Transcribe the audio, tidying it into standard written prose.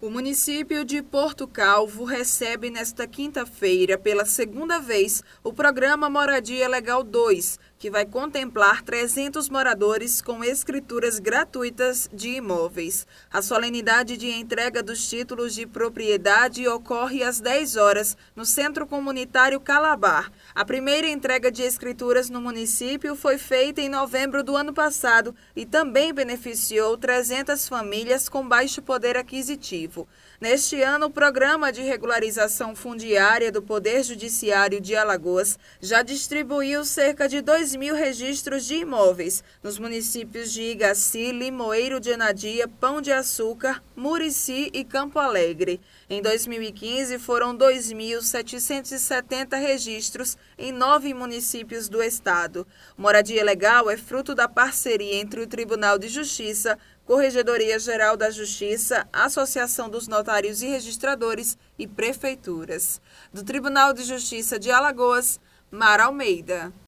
O município de Porto Calvo recebe nesta quinta-feira, pela segunda vez, o programa Moradia Legal 2, que vai contemplar 300 moradores com escrituras gratuitas de imóveis. A solenidade de entrega dos títulos de propriedade ocorre às 10 horas no Centro Comunitário Calabar. A primeira entrega de escrituras no município foi feita em novembro do ano passado e também beneficiou 300 famílias com baixo poder aquisitivo. Neste ano, o Programa de Regularização Fundiária do Poder Judiciário de Alagoas já distribuiu cerca de 2.000 registros de imóveis nos municípios de Igaci, Limoeiro de Anadia, Pão de Açúcar, Murici e Campo Alegre. Em 2015, foram 2.770 registros em 9 municípios do estado. Moradia Legal é fruto da parceria entre o Tribunal de Justiça, Corregedoria Geral da Justiça, Associação dos Notários e Registradores e Prefeituras. Do Tribunal de Justiça de Alagoas, Mara Almeida.